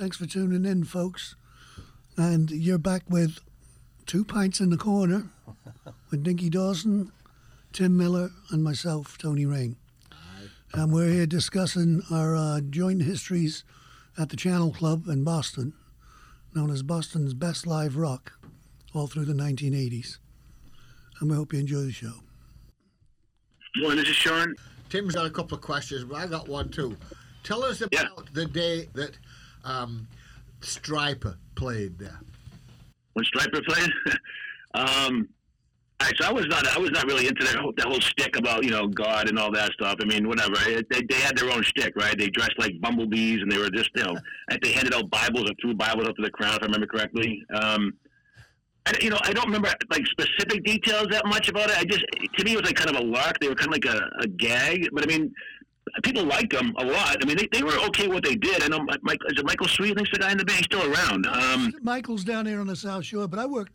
Thanks for tuning in, folks. And you're back with 2 Pints in the Corner with Dinky Dawson, Tim Miller, and myself, Tony Rain. And we're here discussing our joint histories at the Channel Club in Boston, known as Boston's Best Live Rock, all through the 1980s. And we hope you enjoy the show. Well, this is Sean. Tim's got a couple of questions, but I got one too. Tell us about the day that Stryper played there. When Stryper played, so I was not really into that whole shtick about God and all that stuff. I mean, whatever. They had their own shtick, right? They dressed like bumblebees, and they were just they handed out Bibles or threw Bibles up to the crowd, if I remember correctly. I don't remember like specific details that much about it. To me, it was like kind of a lark. They were kind of like a gag, but I mean, people liked them a lot. I mean, they were okay what they did. I know is it Michael Sweet? I think's the guy in the band. He's still around. Michael's down here on the South Shore, but I worked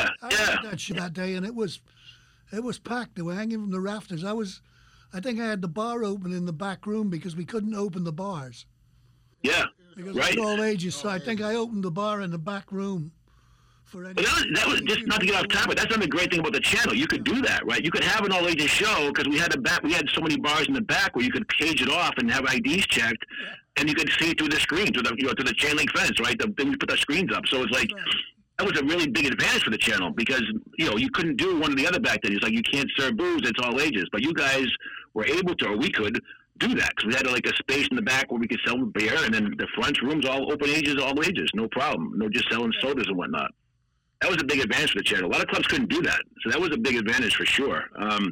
that day, and it was packed. They were hanging from the rafters. I think I had the bar open in the back room because we couldn't open the bars. Yeah, because right. It's all ages, so I think I opened the bar in the back room. But that was just not to get off topic. That's another great thing about the channel. You could do that, right? You could have an all ages show because we had so many bars in the back where you could cage it off and have IDs checked, and you could see through the screen, to the chain link fence, right? Then we put the screens up, so it's like that was a really big advantage for the channel because you couldn't do one or the other back then. It's like you can't serve booze; it's all ages. But you guys were able to, or we could do that because we had like a space in the back where we could sell beer, and then the front rooms all open ages, all ages, no problem. No, just selling sodas and whatnot. That was a big advantage for the channel. A lot of clubs couldn't do that, so that was a big advantage for sure.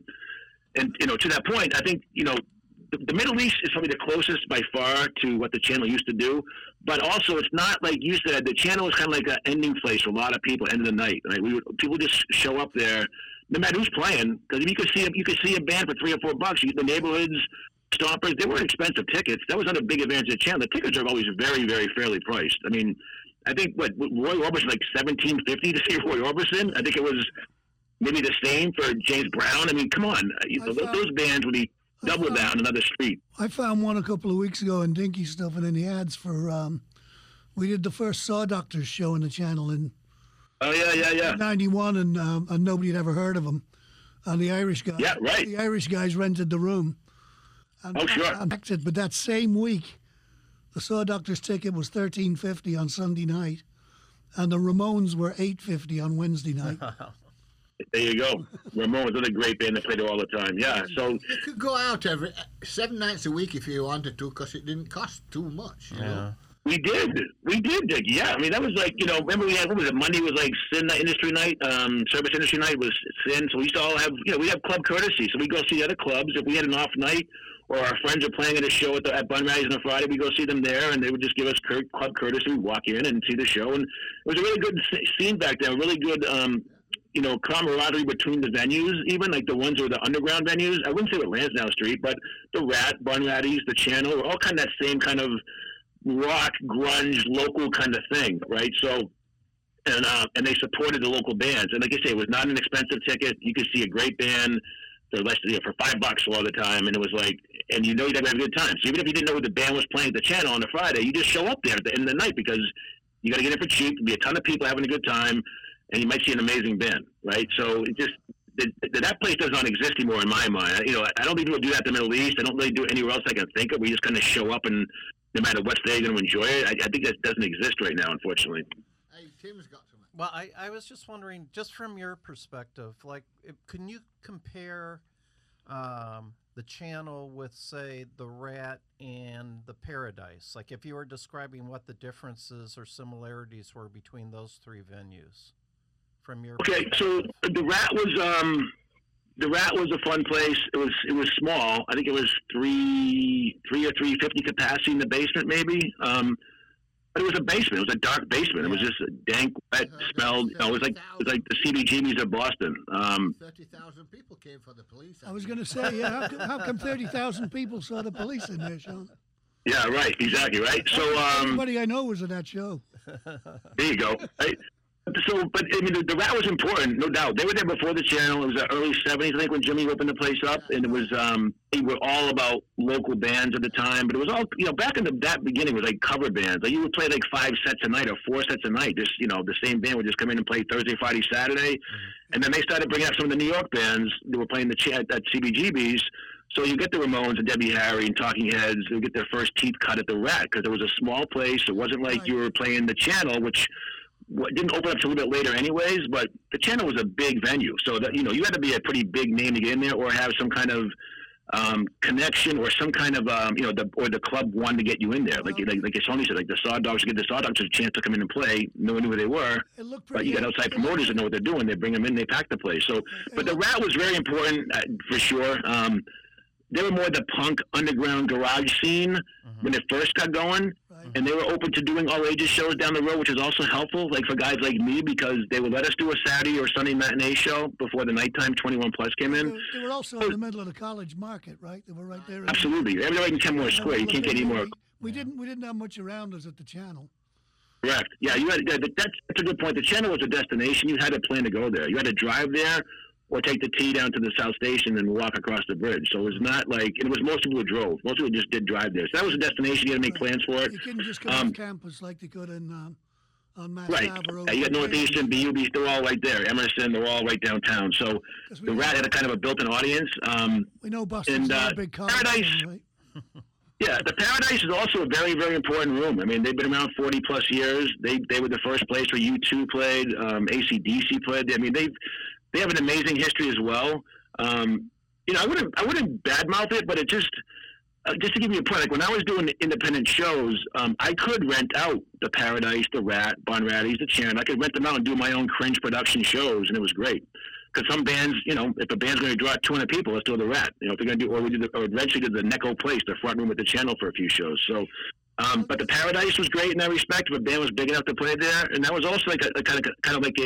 And to that point, I think the Middle East is probably the closest by far to what the channel used to do. But also, it's not like you said. The channel was kind of like an ending place for a lot of people. End of the night, right? People just show up there, no matter who's playing, because if you could see a band for $3 or $4. The neighborhoods, stompers, they weren't expensive tickets. That was not a big advantage of the channel. The tickets are always very, very fairly priced. I mean, I think Roy Orbison like $17.50 to see Roy Orbison. I think it was maybe the same for James Brown. I mean, come on, those bands would be double down another street. I found one a couple of weeks ago in Dinky stuffing in the ads for. We did the first Saw Doctors show in the channel in. Oh yeah. '91, and nobody had ever heard of them. And the Irish guys. Yeah, right. The Irish guys rented the room. And sure. But that same week, the Saw Doctors ticket was $13.50 on Sunday night, and the Ramones were $8.50 on Wednesday night. There you go. Ramones are a great band that play there all the time. Yeah, so you could go out every 7 nights a week if you wanted to, because it didn't cost too much. You know? We did, Dick. Yeah, I mean that was like remember we had, what was it? Monday was like Sin Industry Night, Service Industry Night was Sin. So we used to all have we have club courtesy. So we go see other clubs if we had an off night. Or our friends are playing at a show at Bun Ratties on a Friday. We go see them there, and they would just give us club courtesy. We'd walk in and see the show, and it was a really good scene back then. A really good, camaraderie between the venues, even like the ones that were the underground venues. I wouldn't say with Lansdowne Street, but the Bun Ratties, the Channel, were all kind of that same kind of rock, grunge, local kind of thing, right? So, and they supported the local bands, and like I say, it was not an expensive ticket. You could see a great band. For less for $5 a lot of the time, and it was like, and you'd have a good time. So even if you didn't know what the band was playing at the channel on a Friday, you just show up there at the end of the night because you got to get in for cheap. There'll be a ton of people having a good time, and you might see an amazing band, right? So it just that place does not exist anymore in my mind. I don't think people do that in the Middle East. I don't really do it anywhere else I can think of. We just kind of show up, and no matter what stage you're going to enjoy it. I think that doesn't exist right now, unfortunately. Hey, Tim's got some. Well, I was just wondering, just from your perspective, like, can you compare the channel with, say, the Rat and the Paradise? Like, if you were describing what the differences or similarities were between those three venues, from your perspective. So the Rat was a fun place. It was small. I think it was 350 capacity in the basement, maybe. But it was a basement. It was a dark basement. It was just dank, wet, smelled. It was like the CBGBs of Boston. 30,000 people came for the police. I was going to say, how come 30,000 people saw the police in there, Sean? Yeah, right. Exactly, right. So everybody I know was at that show. There you go. Right? So, but I mean, the Rat was important, no doubt. They were there before the channel. It was the early '70s, I think, when Jimmy opened the place up, and it was they were all about local bands at the time. But it was all, back in that beginning, it was like cover bands. Like you would play like 5 sets a night or 4 sets a night. Just the same band would just come in and play Thursday, Friday, Saturday, and then they started bringing up some of the New York bands that were playing at CBGB's. So you get the Ramones and Debbie Harry and Talking Heads. They get their first teeth cut at the Rat because it was a small place. It wasn't like you were playing the Channel, which didn't open up till a little bit later anyways, but the Channel was a big venue. So that, you had to be a pretty big name to get in there or have some kind of connection or some kind of, the club wanted to get you in there. Like Tony said, like the Saw Dogs, get the Saw Dogs a chance to come in and play. No one knew who they were. But you got outside promoters that know what they're doing. They bring them in, they pack the place. So, but the Rat was very important for sure. They were more the punk underground garage scene when it first got going. And they were open to doing all ages shows down the road, which is also helpful, like for guys like me, because they would let us do a Saturday or Sunday matinee show before the nighttime 21 Plus came in. They were also in the middle of the college market, right? They were right there. Absolutely. They're right in Kenmore Square. You can't get any more. We didn't have much around us at the Channel. Correct. Yeah, that's a good point. The Channel was a destination. You had to plan to go there. You had to drive there or take the T down to the South Station and walk across the bridge. So it was not like, it was most people who drove. Most people just did drive there. So that was a destination. You had to make plans for it. You couldn't just come off campus like they could on Mass Right. Ave. You got Northeastern, BUB, they're all right there. Emerson, they're all right downtown. So the Rat had a kind of a built-in audience. We know Boston's a big Paradise. Right? Yeah, the Paradise is also a very, very important room. I mean, they've been around 40 plus years. They were the first place where U2 played, AC/DC played. I mean, they have an amazing history as well. I wouldn't badmouth it, but it just to give you a point, like when I was doing independent shows, I could rent out the Paradise, the Rat, Bon Ratties, the Channel. I could rent them out and do my own cringe production shows, and it was great. Because some bands, if a band's going to draw 200 people, let's do the Rat. If they're going to do, or eventually did the Necco Place, the front room at the Channel for a few shows. So, but the Paradise was great in that respect. If a band was big enough to play there, and that was also like a kind of like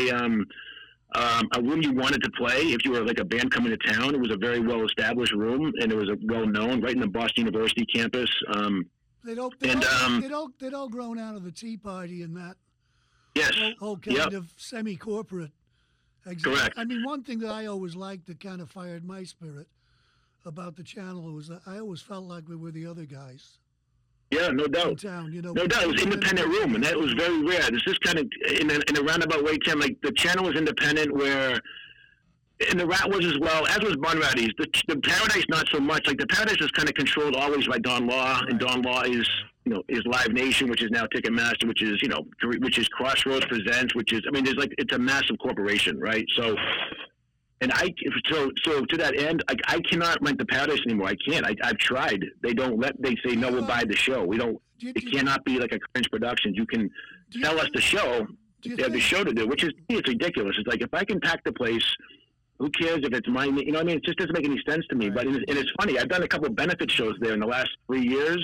a room you wanted to play if you were like a band coming to town. It was a very well established room, and it was well known, right in the Boston University campus. They'd all grown out of the Tea Party and that. Yes. Whole kind of semi-corporate. Correct. I mean, one thing that I always liked that kind of fired my spirit about the Channel was that I always felt like we were the other guys. Yeah, no doubt. In town, no doubt. It was an independent room, and that was very rare. This is kind of in a roundabout way, Tim. Like the Channel was independent, where, and the Rat was as well, as was Bon Ratties. The Paradise, not so much. Like the Paradise was kind of controlled always by Don Law, and Don Law is Live Nation, which is now Ticketmaster, which is Crossroads Presents, which is, I mean, it's a massive corporation, right? So. And so to that end, I cannot rent the Paradise anymore. I can't. I've tried. They don't let. They say no. We'll buy the show. We don't. It cannot be like a cringe Productions. You can sell us the show. You have the show to do, which is it's ridiculous. It's like if I can pack the place, who cares if it's mine? You know what I mean? It just doesn't make any sense to me. Right. But it's funny. I've done a couple of benefit shows there in the last 3 years.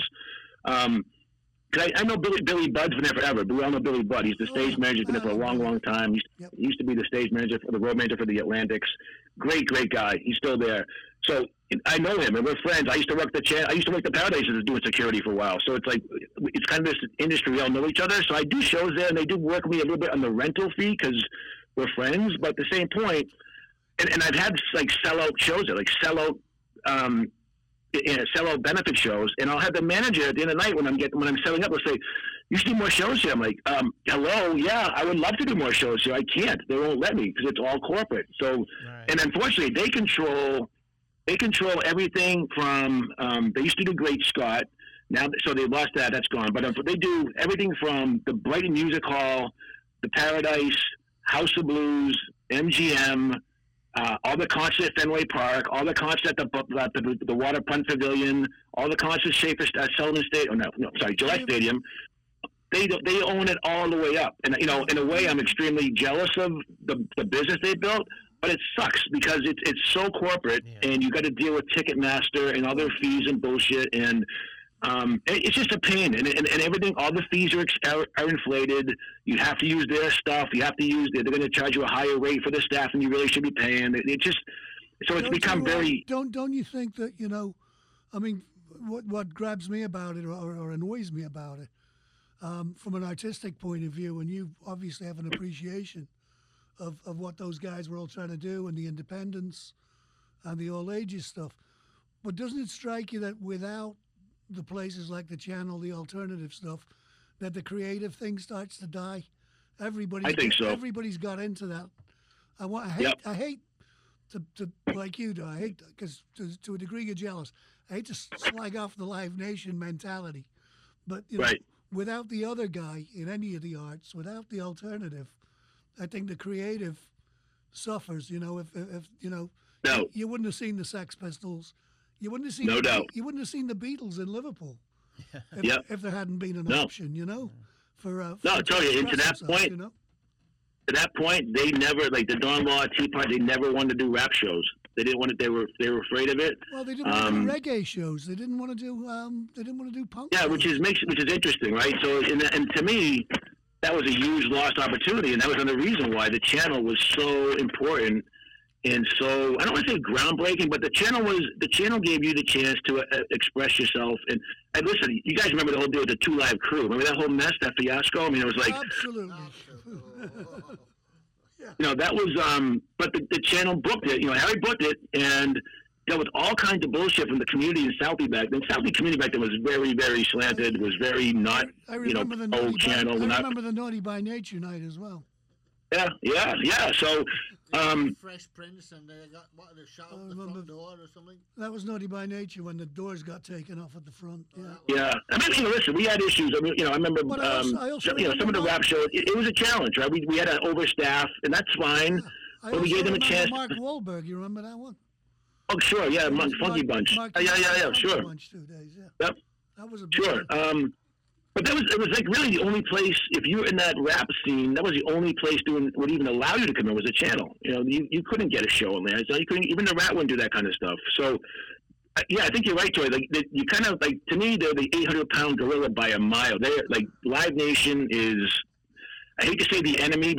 Cause I know Billy Budd's been there forever. We all know Billy Budd. He's the stage manager. He's been there for a long, long time. He used to be the stage manager, the road manager for the Atlantics. Great guy. He's still there. So I know him, and we're friends. I used to work the Paradise as doing security for a while. So it's like it's kind of this industry. We all know each other. So I do shows there, and they do work with me a little bit on the rental fee because we're friends. But at the same point, and I've had like sellout shows there, like sellout benefit shows, and I'll have the manager at the end of the night when I'm selling up, will say, "You should do more shows here." I'm like, "Hello, yeah, I would love to do more shows here. I can't. They won't let me because it's all corporate." So, and unfortunately, they control everything from. They used to do Great Scott. Now, so they lost that. That's gone. But they do everything from the Brighton Music Hall, the Paradise, House of Blues, MGM. All the concerts at Fenway Park, all the concerts at the Waterfront Pavilion, all the concerts at Sullivan Stadium. Gillette Stadium. They own it all the way up, and in a way, I'm extremely jealous of the business they built. But it sucks because it's so corporate, and you got to deal with Ticketmaster and other fees and bullshit, and it's just a pain. And everything, all the fees are inflated. You have to use their stuff. You have to use they're going to charge you a higher rate for the staff than you really should be paying. It's become very. Don't you think that I mean, what grabs me about it or annoys me about it, from an artistic point of view, and you obviously have an appreciation of what those guys were all trying to do and the independence and the all ages stuff. But doesn't it strike you that without the places like the channel, the alternative stuff, that the creative thing starts to die? I think so. Everybody's got into that. I hate to like you do. I hate because to a degree you're jealous. I hate to slag off the Live Nation mentality, but you know, Right. without the other guy in any of the arts, without the alternative, I think the creative suffers. You know, if you know, No. you wouldn't have seen the Sex Pistols. You wouldn't have seen No doubt. You wouldn't have seen the Beatles in Liverpool if, Yep. if there hadn't been an No. option. You know, for No, I tell you, and to express that themselves, point, you know? To that point, they never, like the Don Law Tea Party, they never wanted to do rap shows. They didn't want it. They were afraid of it. Well, they didn't want to do reggae shows. They didn't want to do. They didn't want to do punk. Yeah, shows. which is interesting, right? So, and to me, that was a huge lost opportunity, and that was another reason why the channel was so important and so, I don't want to say groundbreaking, but the channel gave you the chance to express yourself. And listen, you guys remember the whole deal with the 2 Live Crew? Remember that whole mess, that fiasco? I mean, it was like, Absolutely. you know, that was, but the channel booked it. You know, Harry booked it, and dealt with all kinds of bullshit from the community in Southie back then. Southie community back then was very, very slanted, was very not, I you know, remember the old channel. I not, remember the Naughty by Nature night as well. Yeah. So, Fresh Prince, and they got they shot up the remember- front door or something. That was Naughty by Nature when the doors got taken off at the front. Yeah. yeah. I mean, you know, listen, we had issues. I mean, you know, I remember, But I also you know, some of the remember rap shows. It was a challenge, right? We had to overstaff, and that's fine. I But we also gave them a remember chance. Mark Wahlberg, you remember that one? Oh, sure, yeah, Funky Bunch. Yeah, Funky sure. Bunch 2 days, yeah. Yep. That was a big Sure. one. But it was like really the only place, if you were in that rap scene, that was the only place would even allow you to come in was a channel. You know, you couldn't get a show in there. So you couldn't, even the Rat wouldn't do that kind of stuff. So, yeah, I think you're right, Troy. Like, you kind of, like, to me, they're the 800-pound gorilla by a mile. They're, like, Live Nation is, I hate to say the enemy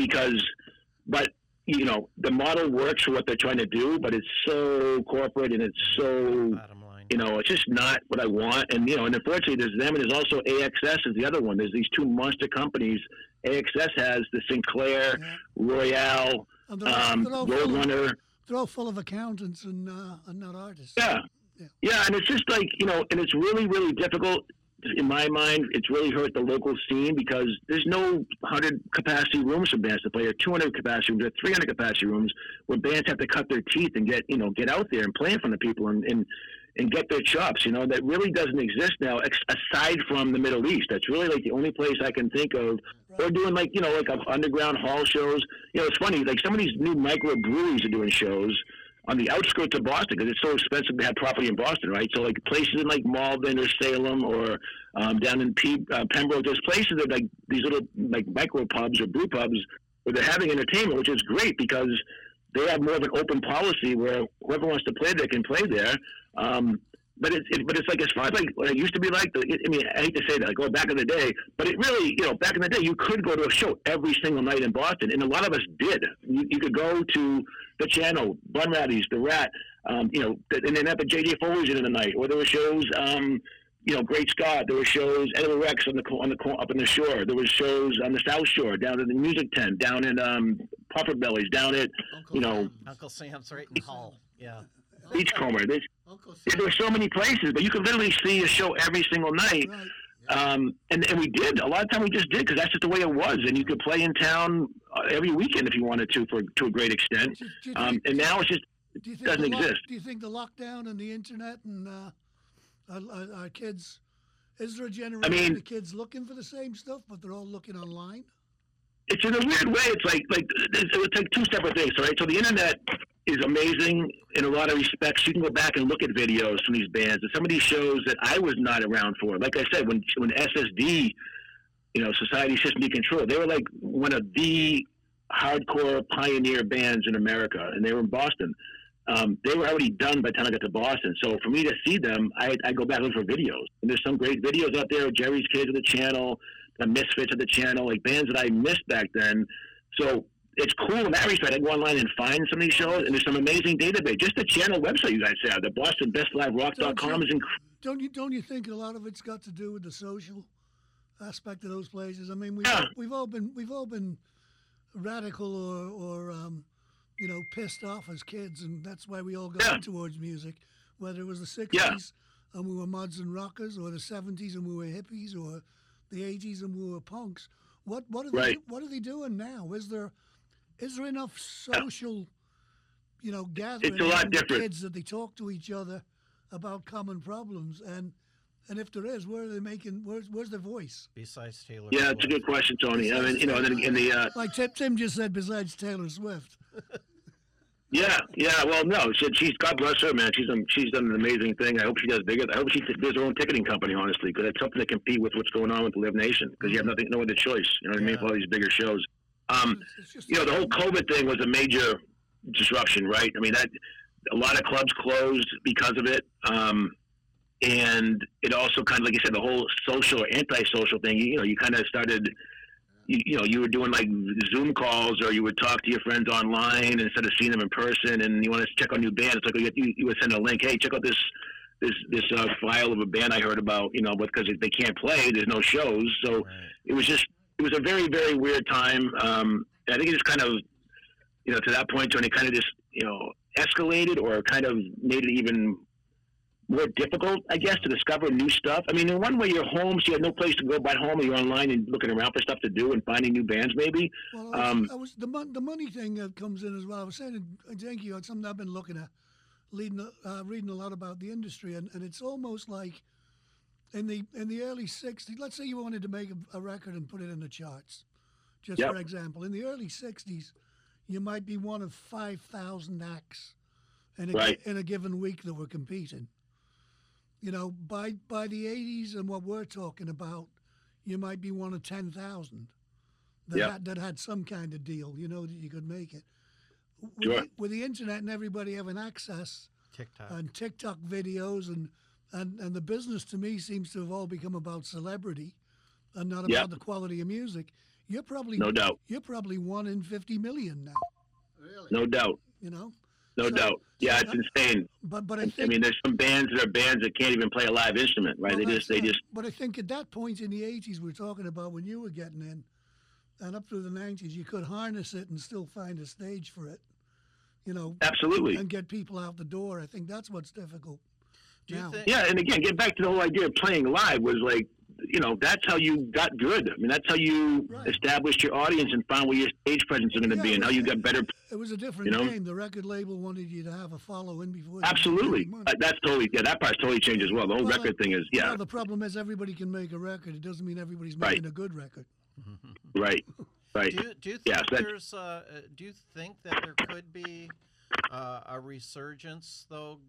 but, you know, the model works for what they're trying to do, but it's so corporate and it's so... Bottom line. You know, it's just not what I want. And, you know, and unfortunately there's them and there's also AXS is the other one. There's these 2 monster companies. AXS has the Sinclair, Royale, And they're all full of- Roadrunner. They're all full of accountants and not artists. Yeah, and it's just like, you know, and it's really, really difficult. In my mind, it's really hurt the local scene because there's no 100 capacity rooms for bands to play, or 200 capacity rooms, or 300 capacity rooms where bands have to cut their teeth and get out there and play in front of people and get their chops. You know, that really doesn't exist now, aside from the Middle East. That's really like the only place I can think of. Or doing like, you know, like underground hall shows. You know, it's funny, like some of these new micro breweries are doing shows on the outskirts of Boston because it's so expensive to have property in Boston, right? So like places in like Malden or Salem or down in Pembroke, there's places that like these little like micro pubs or brew pubs where they're having entertainment, which is great because they have more of an open policy where whoever wants to play there can play there. But it's like as far as like what it used to be like. I mean, I hate to say that, like go back in the day, but it really, you know, back in the day, you could go to a show every single night in Boston, and a lot of us did. You could go to the Channel, Bun Ratties, the Rat, you know, and then have the JJ Foley's in the night, or there were shows, you know, Great Scott. There were shows, Edward Rex up in the shore. There was shows on the South Shore, down in the Music Tent, down in Puffer Bellies, down at Uncle Sam's right in Hull. Yeah. Beachcomber. Uncle There were so many places, but you could literally see a show every single night. Right. And we did. A lot of time we just did because that's just the way it was. And you could play in town every weekend if you wanted to a great extent. Do you think- And now it's just Do you think doesn't the exist. Do you think the lockdown and the internet and our kids, is there a generation of kids looking for the same stuff, but they're all looking online? It's in a weird way. It's like it's like 2 separate things, right? So the internet is amazing in a lot of respects. You can go back and look at videos from these bands and some of these shows that I was not around for. Like I said, when SSD, you know, Society System Decontrol, they were like one of the hardcore pioneer bands in America, and they were in Boston. They were already done by the time I got to Boston. So for me to see them, I go back and look for videos. And there's some great videos out there. Jerry's Kids at the Channel, the Misfits at the Channel, like bands that I missed back then. So it's cool in that respect. I go online and find some of these shows, and there's some amazing database. Just the Channel website you guys have, the BostonBestLiveRock.com is incredible. Don't you think a lot of it's got to do with the social aspect of those places? I mean, we've all been radical or pissed off as kids, and that's why we all got Yeah. in towards music, whether it was the 60s Yeah. and we were mods and rockers, or the 70s and we were hippies, or the 80s and we were punks. What are they Right. what are they doing now? Is there enough social gathering It's a lot among the different. kids that they talk to each other about common problems, and if there is, where are they making where's their voice? Besides Taylor Yeah, it's a Swift. good question, Tony. I mean, and then in the Like Tim just said, besides Taylor Swift. yeah. Well, no, she's God bless her, man. She's done an amazing thing. I hope she does bigger. I hope she does her own ticketing company, honestly, because it's something to compete with what's going on with the Live Nation. Because you have no other choice. You know what I mean? For all these bigger shows. It's just The whole COVID thing was a major disruption, right? I mean, that a lot of clubs closed because of it. And it also kind of, like you said, the whole social or anti-social thing, you kind of started, you were doing like Zoom calls, or you would talk to your friends online instead of seeing them in person, and you want to check on new bands. It's like you would send a link, hey, check out this file of a band I heard about, because they can't play, there's no shows. So it was a very, very weird time. And I think it just kind of, to that point, Tony, kind of just, escalated or kind of made it even more difficult, I guess, to discover new stuff. I mean, in one way, you're home, so you have no place to go but home, or you're online and looking around for stuff to do and finding new bands, maybe. Well, I was the money thing that comes in as well. I was saying, thank you, it's something I've been looking at, reading a lot about the industry, and it's almost like in the early 60s, let's say you wanted to make a record and put it in the charts, just Yep. for example. In the early 60s, you might be one of 5,000 acts in a given week that were competing. By the 80s and what we're talking about, you might be one of 10,000 that had some kind of deal, that you could make it. With the internet and everybody having access, TikTok. and TikTok videos and the business, to me, seems to have all become about celebrity and not about the quality of music. You're probably No doubt. You're probably 1 in 50 million now. Really? No doubt. No doubt. Yeah, it's insane. But I I think. mean, there's some bands that can't even play a live instrument, right? Well, they just. But I think at that point in the 80s, we're talking about when you were getting in, and up through the 90s, you could harness it and still find a stage for it, Absolutely. and get people out the door. I think that's what's difficult. Do you now. think? Yeah, and again, get back to the whole idea of playing live was like, that's how you got good. I mean, that's how you established your audience and found where your stage presence is going to be, and how you got better. It was a different game. The record label wanted you to have a following before. Absolutely. You made That's totally, that part's totally changed as well. The whole record thing is, Well, the problem is everybody can make a record. It doesn't mean everybody's Right. making a good record. right. Do you think Yeah, so that- there's? Do you think that there could be a resurgence, though?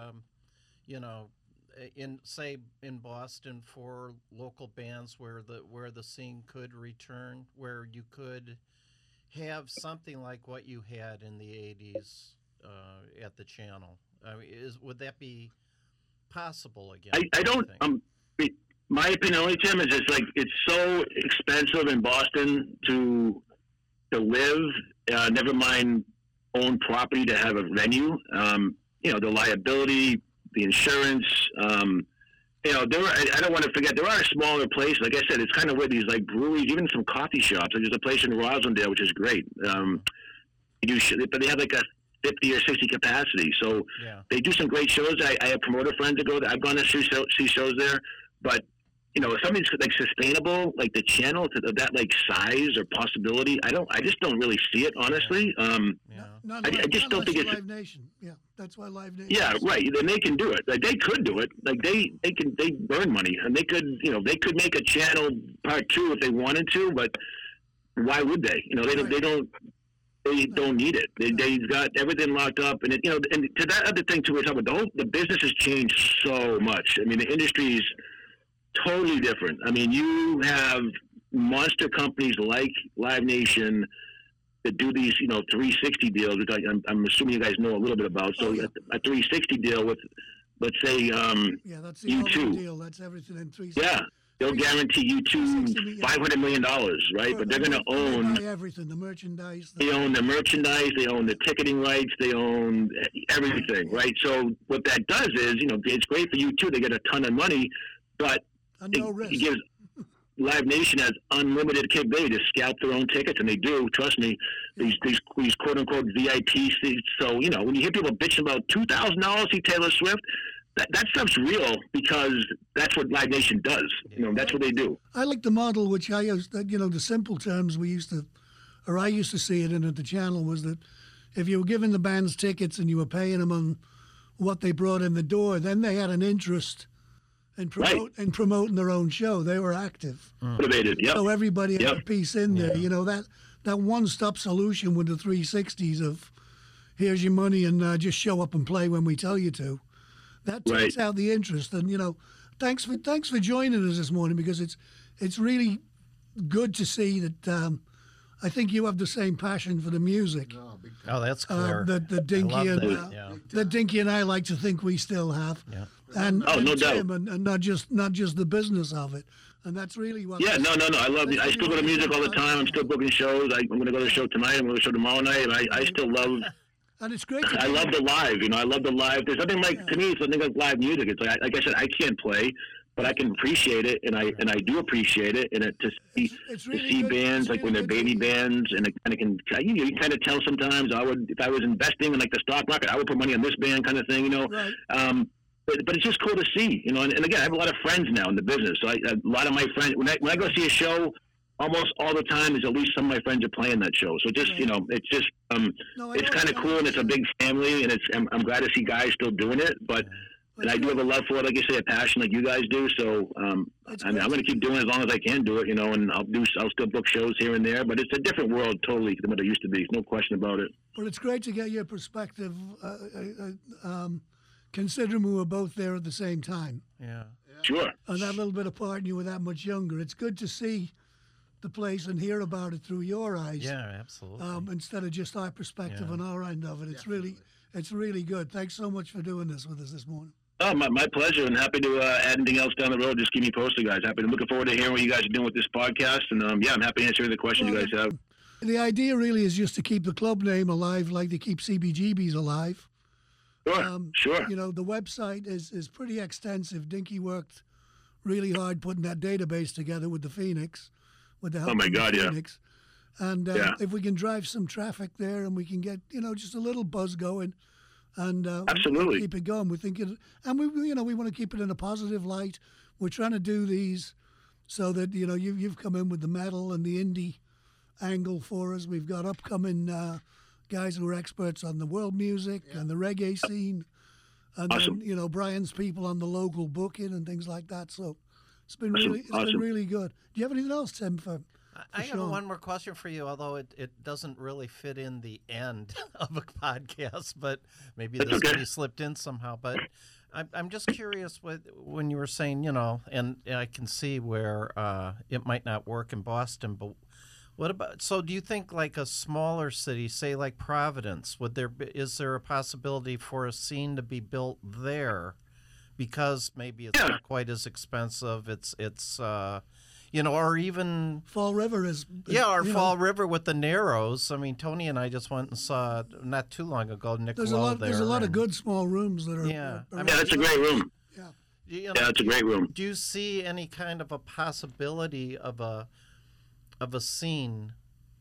In Boston, for local bands where the scene could return, where you could have something like what you had in the '80s at the Channel. I mean, would that be possible again? I don't. My opinion, only, Tim, is it's so expensive in Boston to live. Never mind own property to have a venue. The liability, the insurance. I don't want to forget, there are smaller places. Like I said, it's kind of where these like breweries, even some coffee shops. Like there's a place in Rosendale, which is great. But they have like a 50 or 60 capacity. So they do some great shows. I have promoter friends that go there. I've gone to see shows there. But, something's like sustainable, like the Channel to that like size or possibility, I just don't really see it, honestly. I just don't think it's Live Nation. Yeah, that's why Live Nation. Yeah, right. Then they can do it. Like they could do it. Like they burn money, and they could make a Channel Part 2 if they wanted to. But why would they? They don't need it. They've got everything locked up, and and to that other thing too, we're talking about the business has changed so much. I mean, the industry's totally different. I mean, you have monster companies like Live Nation that do these, 360 deals, which I'm assuming you guys know a little bit about. So a 360 deal with, let's say, that's the U2 deal. That's everything in 360. Yeah, they'll guarantee U2 $500 million, right? But they're going to own They buy everything, the merchandise. They own the merchandise, they own the ticketing rights, they own everything, right? So what that does is, it's great for U2. They get a ton of money, but no risk. it gives Live Nation has unlimited capability to scalp their own tickets, and they do. Trust me, these quote unquote VIP seats. So when you hear people bitching about $2,000 to see Taylor Swift, that stuff's real because that's what Live Nation does. That's what they do. I like the model, which I used. The simple terms I used to see it in at the channel was that if you were giving the bands tickets and you were paying them on what they brought in the door, then they had an interest in promoting their own show. They were active. Motivated, yep. So everybody had a piece in there. That one-stop solution with the 360s of here's your money and just show up and play when we tell you to. That takes out the interest. And thanks for joining us this morning, because it's really good to see that. I think you have the same passion for the music. Oh, that's clear. That Dinky and I like to think we still have. Yeah. And no Tim, doubt. and not just the business of it. And that's really what. Yeah, no. I love it. I still go to music all the time. I'm still booking shows. I'm going to go to a show tonight. I'm going to go to a show tomorrow night. And I still love. And it's great. I love the live. I love the live. There's nothing like to me. It's nothing like live music. It's like I said, I can't play, but I can appreciate it, and I do appreciate it. And to see bands like when they're baby bands, and it kind of can you kind of tell sometimes. If I was investing in like the stock market, I would put money on this band kind of thing. Right. But it's just cool to see. And again, I have a lot of friends now in the business. So a lot of my friends when I go see a show, almost all the time is at least some of my friends are playing that show. So just it's just it's kind of cool, and it's a big family, and I'm glad to see guys still doing it, but. And I do have a love for it, like you say, a passion like you guys do. So I'm going to keep doing it as long as I can do it, and I'll still book shows here and there. But it's a different world totally than what it used to be. No question about it. Well, it's great to get your perspective, considering we were both there at the same time. Yeah. Sure. And that little bit apart, and you were that much younger. It's good to see the place and hear about it through your eyes. Yeah, absolutely. Instead of just our perspective on our end of it. It's really good. Thanks so much for doing this with us this morning. Oh, my pleasure, and happy to add anything else down the road. Just keep me posted, guys. Looking forward to hearing what you guys are doing with this podcast, and I'm happy to answer any of the questions you guys have. The idea really is just to keep the club name alive, like they keep CBGBs alive. Sure. The website is pretty extensive. Dinky worked really hard putting that database together with the Phoenix, with the help of the Phoenix. And if we can drive some traffic there, and we can get just a little buzz going. And absolutely keep it going. We think it, and we want to keep it in a positive light. We're trying to do these so that you've come in with the metal and the indie angle for us. We've got upcoming guys who are experts on the world music and the reggae scene, and then Brian's people on the local booking and things like that. So it's been been really good. Do you have anything else, Tim? I have one more question for you, although it doesn't really fit in the end of a podcast, but maybe this can be slipped in somehow. But I'm just curious when you were saying, and I can see where it might not work in Boston, but what about, so do you think like a smaller city, say like Providence, is there a possibility for a scene to be built there? Because maybe it's not quite as expensive. It's or even Fall River is Fall River with the Narrows. I mean, Tony and I just went and saw not too long ago Nick Lowe there. There's a lot of good small rooms that are. That's a great room. Yeah, it's a great room. Do you see any kind of a possibility of a scene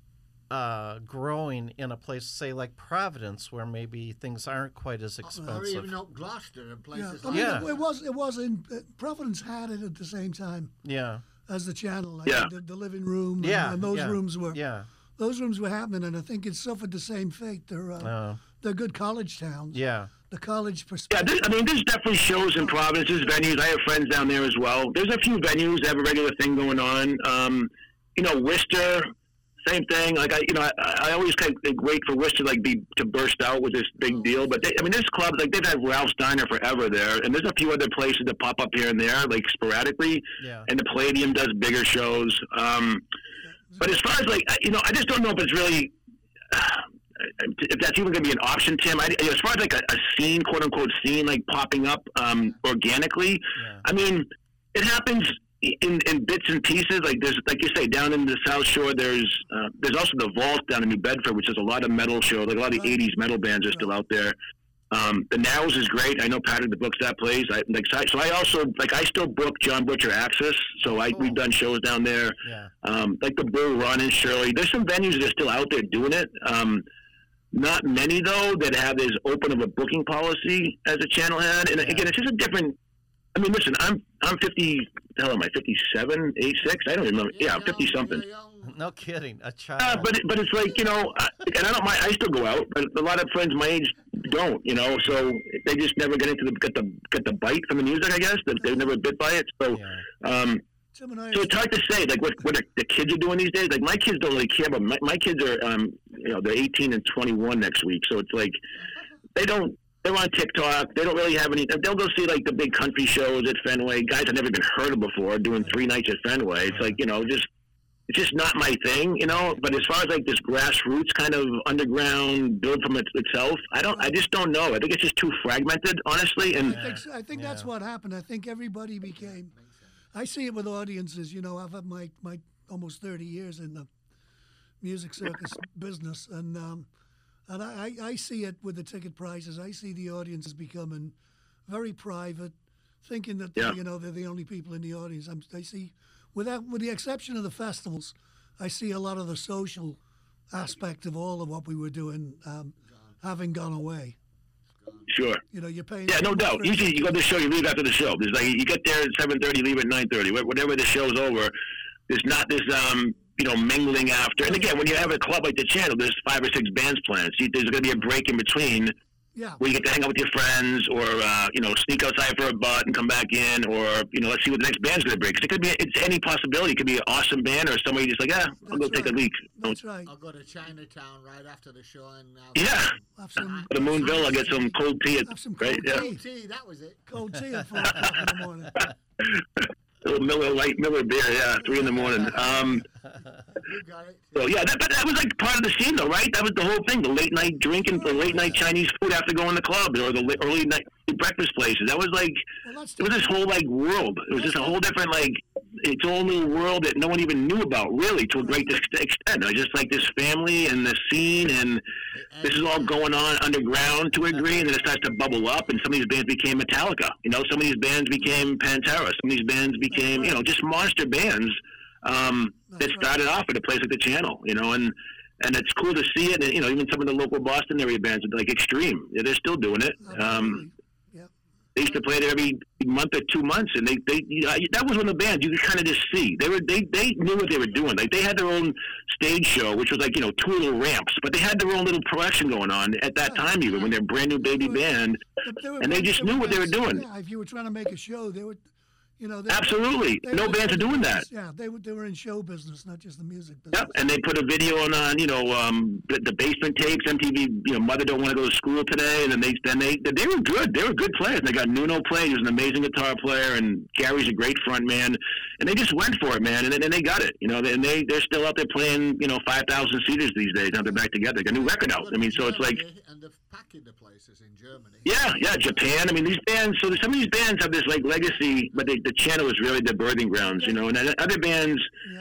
growing in a place, say like Providence, where maybe things aren't quite as expensive? Or even up Gloucester and places it was in Providence had it at the same time. Yeah. As the channel, the living room, and those rooms were happening, and I think it suffered the same fate. They're good college towns. Yeah, the college perspective. Yeah, there's definitely shows in Providence. There's venues. I have friends down there as well. There's a few venues that have a regular thing going on. Worcester, same thing. Like I always kind of wait for Worcester to burst out with this big deal. But there's clubs like they've had Ralph's Diner forever there, and there's a few other places that pop up here and there, like sporadically. Yeah. And the Palladium does bigger shows. But as far as I just don't know if it's really. If that's even going to be an option, Tim. As far as like a scene, quote unquote scene, like popping up organically, it happens in bits and pieces. Like there's, like you say, down in the South Shore, there's also the Vault down in New Bedford, which is a lot of metal shows. Like a lot of the '80s metal bands are still out there. The Narrows is great. I know Patrick the books that plays. I also I still book John Butcher Access. So we've done shows down there. Yeah. Like the Bull Run in Shirley. There's some venues that are still out there doing it. Not many though that have as open of a booking policy as the channel had. And again, it's just a different. I mean, listen, I'm 50. Hell, am I 57, 86? I don't remember. Yeah, I'm 50 something. No kidding, a child. But it's like, and I don't mind. I still go out, but a lot of friends my age don't. So they just never get into get the bite from the music. I guess they're never bit by it. So, so it's hard to say what the kids are doing these days. Like my kids don't really care, but my kids are they're 18 and 21 next week. So it's like they don't. They're on TikTok. They don't really have any. They'll go see the big country shows at Fenway. Guys I've never even heard of before doing 3 nights at Fenway. It's like it's just not my thing, But as far as this grassroots kind of underground build from itself, I just don't know. I think it's just too fragmented, honestly. And I think that's what happened. I think everybody became. I see it with audiences. I've had my almost 30 years in the music circus business, and I see it with the ticket prices. I see the audiences becoming very private, thinking that they're the only people in the audience. I see, with the exception of the festivals, I see a lot of the social aspect of all of what we were doing having gone away. Sure. You're paying. Yeah, no doubt. Usually, you go to the show, you leave after the show. There's you get there at 7:30, leave at 9:30. Whenever the show's over, there's not this mingling after. And again, when you have a club like the Channel, there's 5 or 6 bands playing. So there's going to be a break in between where you get to hang out with your friends or, sneak outside for a butt and come back in or, let's see what the next band's going to bring. 'Cause it's any possibility. It could be an awesome band or somebody just I'll go take a leak. That's right. I'll go to Chinatown right after the show and go to Moonville, I'll get some cold tea. Cold tea, that was it. Cold tea at 4 o'clock in the morning. A little Miller beer, 3 in the morning. You got it. So that was part of the scene, though, right? That was the whole thing: the late night drinking, the late night Chinese food after going to clubs, or the early night breakfast places. That was it was this whole world. It was just a whole different its own little world that no one even knew about, really, to a great extent. It was just this family and the scene, and this is all going on underground to a degree, and then it starts to bubble up, and some of these bands became Metallica. Some of these bands became Pantera. Some of these bands became, just monster bands that started off at a place like the Channel, and it's cool to see it. And, even some of the local Boston area bands like Extreme, they're still doing it. They used to play there every month or 2 months, and they that was one of the bands you could kind of just see. They knew what they were doing. They had their own stage show, which was 2 little ramps, but they had their own little production going on at that time, even when they're a brand new baby band, and they just knew what they were doing. Yeah, if you were trying to make a show, they would. Absolutely. No bands are doing that. Yeah, they were in show business, not just the music business. Yep, and they put a video on the basement tapes. MTV, Mother Don't Want to Go to School Today, and then they were good. They were good players. They got Nuno playing. He was an amazing guitar player, and Gary's a great front man. And they just went for it, man, and they got it. And they're still out there playing 5,000 seaters these days. Now they're back together. They got a new record out. So it's and they're packing the places in Germany. Yeah, Japan. These bands. So some of these bands have this legacy, but the Channel is really their birthing grounds, and other bands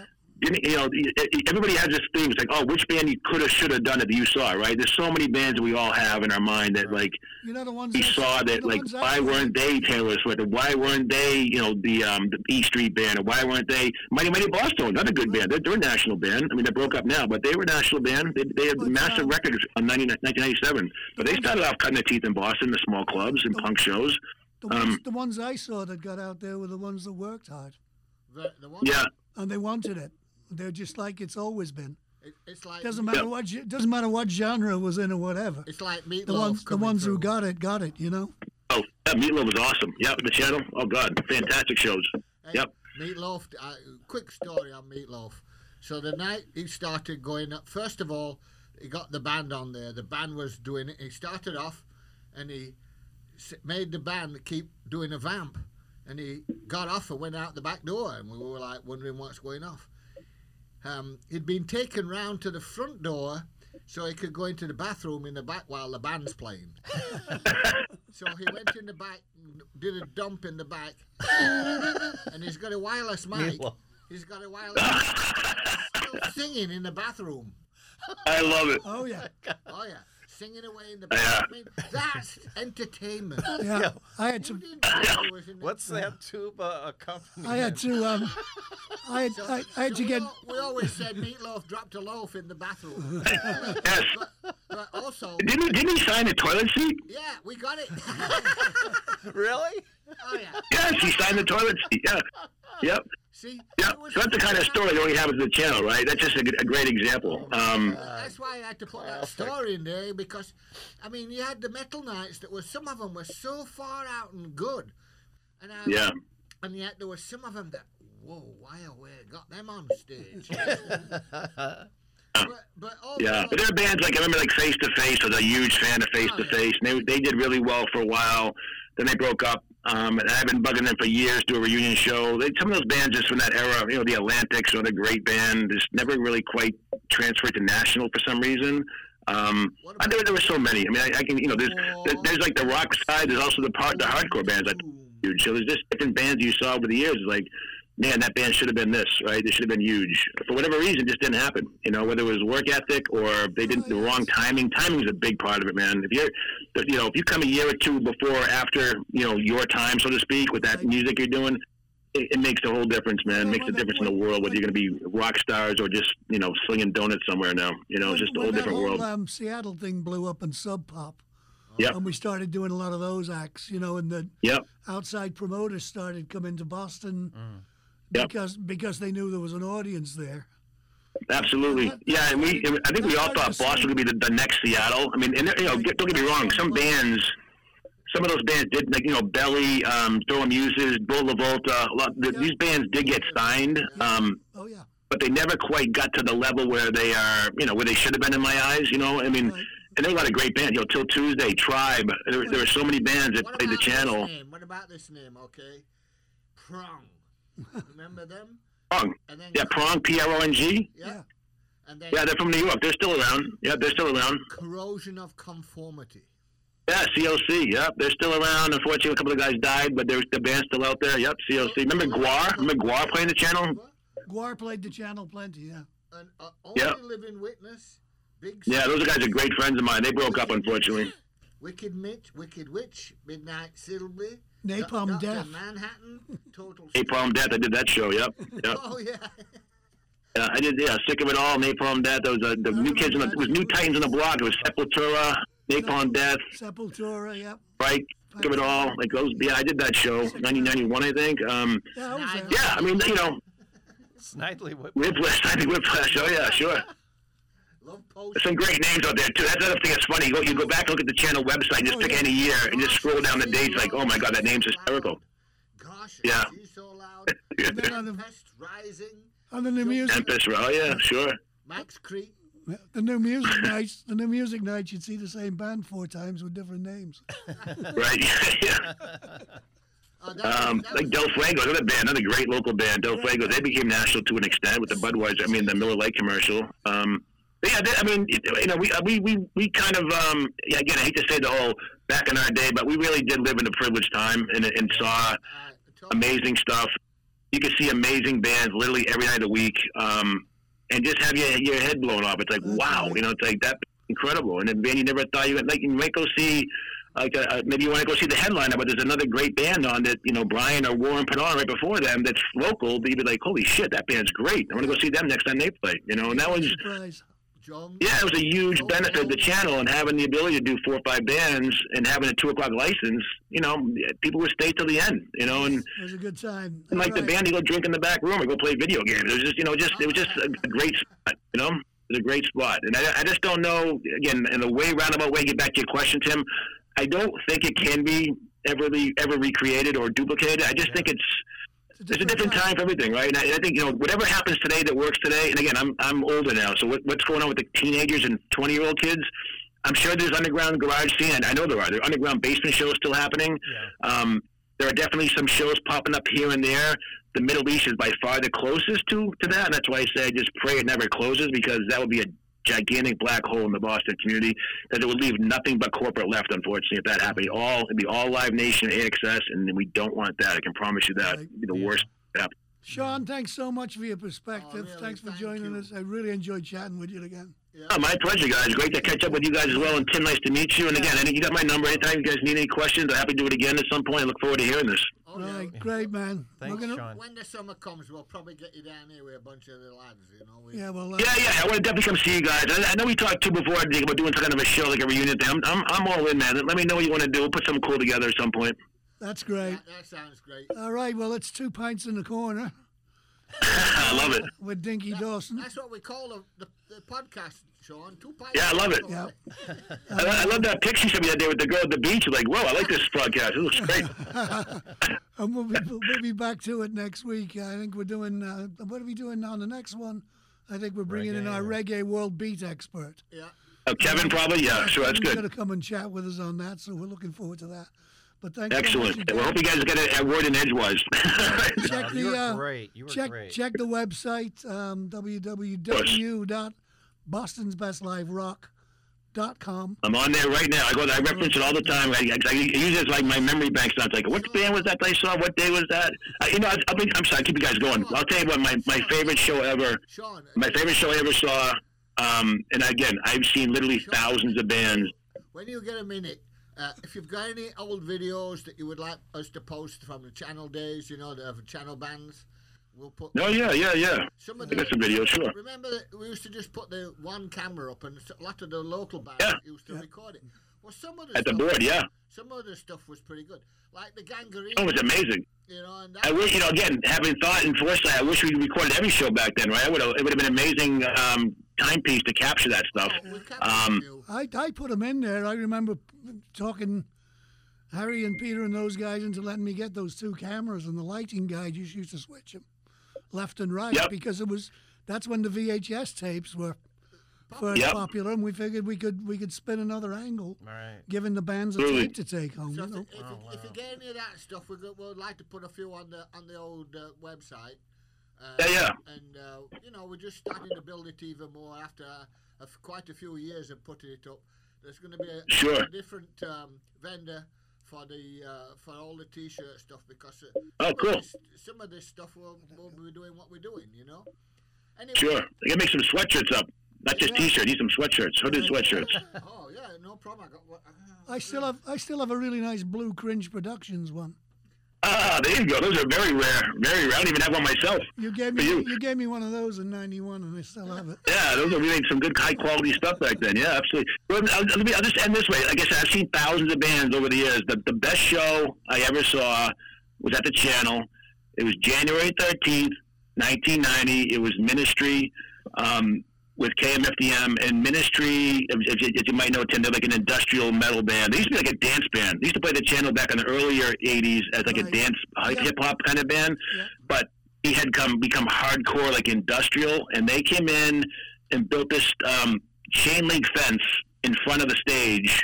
everybody has this thing. It's which band you could have, should have done it that you saw, right? There's so many bands that we all have in our mind that the ones we saw that why weren't they Taylor Swift? Or why weren't they the E Street Band? Or why weren't they Mighty Mighty Boston? Another good band. They're a national band. They broke up now, but they were a national band. They had massive records on 1997. But they started off cutting their teeth in Boston, the small clubs and punk shows. The ones I saw that got out there were the ones that worked hard. The ones and they wanted it. They're just like it's always been. It's like doesn't matter what genre was in or whatever. It's like Meatloaf. The ones who got it. Oh, Meatloaf was awesome. Yep, the Channel. Oh God, fantastic shows. Yep. Meatloaf. Quick story on Meatloaf. So the night he started going up, first of all, he got the band on there. The band was doing it. He started off, and he made the band keep doing a vamp, and he got off and went out the back door, and we were wondering what's going off. He'd been taken round to the front door so he could go into the bathroom in the back while the band's playing. So he went in the back and did a dump in the back, and he's got a wireless mic. He's got a wireless mic. Still singing in the bathroom. I love it. Oh yeah. singing away in the back. I mean, that's entertainment. Yeah, I had You to. didn't know it was in the- What's that tuba accompaniment? I had to. I had to get. We always said Meatloaf dropped a loaf in the bathroom. Yes. But also, Didn't he sign the toilet seat? yeah, we got it. Really? Oh yeah. Yes, he signed the toilet seat. Yeah. Yep. See. Yep. it was- So that's the kind of story that only happens to the channel, right? That's just a great example. That's why I had to put that story in there because, I mean, you had the metal nights that were some of them were so far out and good, and Yeah. and yet there were some of them that whoa, why have we got them on stage? but all Yeah, but there are bands like I remember like Face to Face was a huge fan of Face to Face, and they did really well for a while. Then they broke up, and I've been bugging them for years to do a reunion show. Some of those bands just from that era, you know, the Atlantics, another great band, just never really quite transferred to national for some reason. There were so many. I mean, I can, you know, there's like the rock side. There's also the hardcore bands that huge. So there's just different bands you saw over the years. Like, man, that band should have been this, right? They should have been huge. For whatever reason, it just didn't happen. You know, whether it was work ethic or they didn't the wrong timing. Timing is a big part of it, man. If you come a year or two before, or after, you know, your time, so to speak, with that music you're doing, it makes a whole difference, man. It makes a difference in the world, whether you're going to be rock stars or just, you know, slinging donuts somewhere now. You know, it's just a whole different world. When Seattle thing blew up in Sub Pop, Yep. and we started doing a lot of those acts, you know, and the Yep. outside promoters started coming to Boston Yep. because they knew there was an audience there. Absolutely. Yeah, and I think we all thought Boston would be the next Seattle. I mean, and you know, don't get me wrong, some of those bands did, like, you know, Belly, Throw Muses, Bull La Volta, these bands did get signed, Oh yeah. but they never quite got to the level where they are, you know, where they should have been in my eyes, you know. I mean, Right. and there were a lot of great bands, you know, Till Tuesday, Tribe. There were so many bands that What played the about this channel. name? What about this name? Okay, Prong. Remember them? Prong. And then Yeah, Prong, Prong. Yeah. And then Yeah, they're from New York. They're still around. Yeah, they're still around. Corrosion of Conformity. Yeah, COC. Yep, they're still around. Unfortunately, a couple of guys died, but the band's still out there. Yep, COC. Remember Guar? Remember Guar playing the channel? Guar played the channel plenty, yeah. And Only Yeah. Living Witness. Big Yeah, those guys are great friends of mine. They broke up, unfortunately. Wicked Mitch, Wicked Witch, Midnight Silby, Napalm Dr. Death. Manhattan, Total. Napalm Death. I did that show. Yep. Yep. Oh yeah. I did. Yeah, Sick of It All. Napalm Death. There was the new kids. It was New Titans on the block. It was Sepultura, Napalm Death, Sepultura, yep. right? Sick of It All. Like those. Yeah, I did that show. 1991, I think. Yeah, I was there. Yeah, I mean, you know, Snidely Whiplash. Whiplash. I think Whiplash. Oh yeah, sure. Love There's Potion. some great names out there too. That's the other thing that's funny. You go back and look at the channel website, just pick any year, and just scroll down the dates. Like, oh my God, that name's hysterical. Gosh, Yeah. she's so loud. And then on the, Tempest Rising, on the new music, Tempest. Oh yeah, sure. Max Creek. the new music nights, you'd see the same band 4 times with different names. Right. Yeah. Oh, that Like Del Fuego, another band, another great local band. Del Fuego, they became national to an extent with the Budweiser. I mean, the Miller Lite commercial. But yeah, I mean, you know, we kind of, yeah, again, I hate to say the whole back in our day, but we really did live in a privileged time and saw amazing stuff. You could see amazing bands literally every night of the week, and just have your head blown off. It's like, wow, you know, it's like that's incredible. And a band you never thought you might go see. Like maybe you want to go see the headliner, but there's another great band on that, you know, Brian or Warren put on right before them that's local. But you'd be like, holy shit, that band's great. I want to go see them next time they play. You know, and that was, Surprise. John. yeah, it was a huge benefit of the channel and having the ability to do 4 or 5 bands and having a 2 o'clock license. You know, people would stay till the end. You know, and It was a good time. like the Right. band, you go drink in the back room or go play video games. It was just, you know, it was just a great spot. You know, it was a great spot. And I just don't know. Again, in a way roundabout way, get back to your question, Tim. I don't think it can be ever recreated or duplicated. I just think it's a different time for everything, right? And I think, you know, whatever happens today that works today. And again, I'm older now, so what's going on with the teenagers and 20-year-old kids? I'm sure there's underground garage scene. And I know there are. There are underground basement shows still happening. Yeah. There are definitely some shows popping up here and there. The Middle East is by far the closest to that, and that's why I say I just pray it never closes, because that would be a gigantic black hole in the Boston community, that it would leave nothing but corporate left, unfortunately, if that happened. It'd be all Live Nation, AXS, and we don't want that. I can promise you that. It'd be the worst. Yeah. Sean, thanks so much for your perspective. really, Thanks for thank joining you. us. I really enjoyed chatting with you again. Oh, my pleasure, guys. Great to catch up with you guys as well. And Tim, nice to meet you. And again, I think you got my number. Anytime you guys need any questions, I'm happy to do it again at some point. I look forward to hearing this. Oh, Right, yeah. great, man. Thanks, Sean. When the summer comes, we'll probably get you down here with a bunch of the lads, you know. Yeah, well, Yeah, I want to definitely come see you guys. I know we talked too before about doing some kind of a show, like a reunion thing. I'm all in, man. Let me know what you want to do. We'll put something cool together at some point. that's great. That sounds great. All right, well, it's 2 pints in the corner I love it. with Dinky Dawson. That's what we call the podcast, Sean. 2 pints. Yeah, I love it. Yeah. I love that picture you sent me that day with the girl at the beach. Like, whoa, I like this podcast. It looks great. And we'll be back to it next week. I think we're doing, what are we doing on the next one? I think we're bringing in our reggae world beat expert. Yeah. Oh, Kevin, probably? Yeah, sure, that's He's good. going to come and chat with us on that, so we're looking forward to that. But thanks Excellent. so much Well, I hope you guys get a word in edgewise. check You the were great. You were check great. check the website www.bostonsbestliverock.com. I'm on there right now. I reference it all the time. I use it as like my memory bank. So it's like, what band was that I saw? What day was that? I'm sorry. Keep you guys going. I'll tell you what. My favorite show ever. Sean. My favorite show I ever saw. And again, I've seen literally thousands of bands. When you get a minute, if you've got any old videos that you would like us to post from the channel days, you know, the channel bands, we'll put. Oh yeah. Some of I got some videos, sure. Remember that we used to just put the one camera up, and a lot of the local bands used to record it. Well, some of the At the stuff, board, yeah. some of the stuff was pretty good, like the Gangrene. Oh, it was amazing. You know, and I wish, again, having thought and foresight, I wish we recorded every show back then, right? It would have been an amazing timepiece to capture that stuff. we captured you. I put them in there. I remember talking Harry and Peter and those guys into letting me get those 2 cameras, and the lighting guy just used to switch them left and right because that's when the VHS tapes were first popular, and we figured we could spin another angle, Right. giving the bands a Really? tape to take home. So You know? if you get any of that stuff, we'd like to put a few on the old website. Yeah. And you know, we're just starting to build it even more after quite a few years of putting it up. There's going to be a different vendor for all the T-shirt stuff because Cool. some of this stuff we'll be doing what we're doing, you know. Anyway, Sure. They can make some sweatshirts up. Not just T-shirts. Need some sweatshirts. Hooded sweatshirts. Oh yeah, no problem. I still have a really nice Blue Cringe Productions one. Ah, there you go. Those are very rare. Very rare. I don't even have one myself. You gave For me you. you gave me one of those in '91, and I still have it. Yeah, those are really some good high quality stuff back then. Yeah, absolutely. Well, I'll just end this way. Like I said, I've seen thousands of bands over the years. The best show I ever saw was at the Channel. It was January 13th, 1990. It was Ministry with KMFDM. And Ministry, as you might know, Tim, they're like an industrial metal band. They used to be like a dance band. They used to play the Channel back in the earlier 80s as like a dance, hip-hop kind of band. Yeah. But he had become hardcore, like industrial, and they came in and built this chain link fence in front of the stage.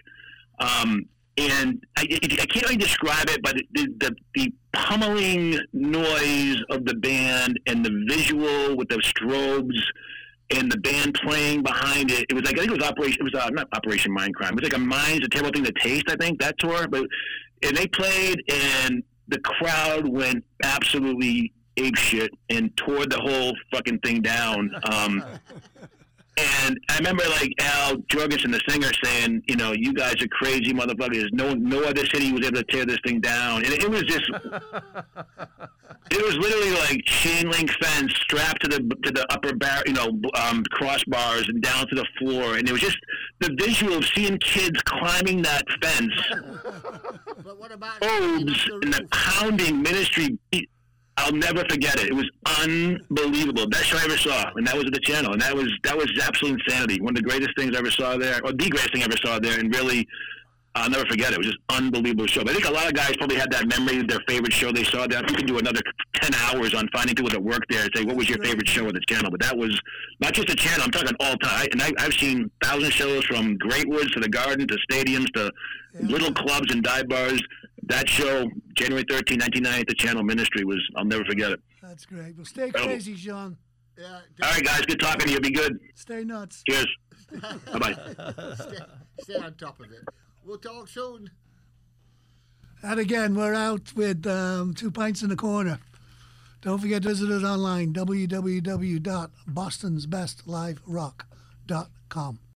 And I can't really describe it, but the pummeling noise of the band and the visual with the strobes and the band playing behind it, it was like, I think it was not Operation Mindcrime. It was like a Mind's a Terrible Thing to Taste, I think, that tour. And they played, and the crowd went absolutely apeshit and tore the whole fucking thing down. And I remember like Al Jorgensen, the singer, saying, you know, you guys are crazy motherfuckers. No other city was able to tear this thing down. And it was just, it was literally like chain link fence strapped to the upper crossbars and down to the floor. And it was just the visual of seeing kids climbing that fence, But what about orbs, and the pounding Ministry beat. I'll never forget it. It was unbelievable. Best show I ever saw, and that was at the Channel, and that was absolute insanity. One of the greatest things I ever saw there, or the greatest thing I ever saw there, and really, I'll never forget it. It was just unbelievable show. But I think a lot of guys probably had that memory of their favorite show they saw there. We could do another 10 hours on finding people that work there and say, what was your favorite show at the Channel? But that was not just the Channel. I'm talking all time. And I've seen 1,000 shows from Great Woods to the Garden to stadiums to little clubs and dive bars. That show, January 13, 1990 at the Channel, Ministry, I'll never forget it. That's great. Well, stay crazy, Sean. Yeah, All right, guys. Good talking to you. Be good. Stay nuts. Cheers. Bye-bye. stay on top of it. We'll talk soon. And again, we're out with 2 pints in the corner. Don't forget to visit us online, www.bostonsbestliverock.com.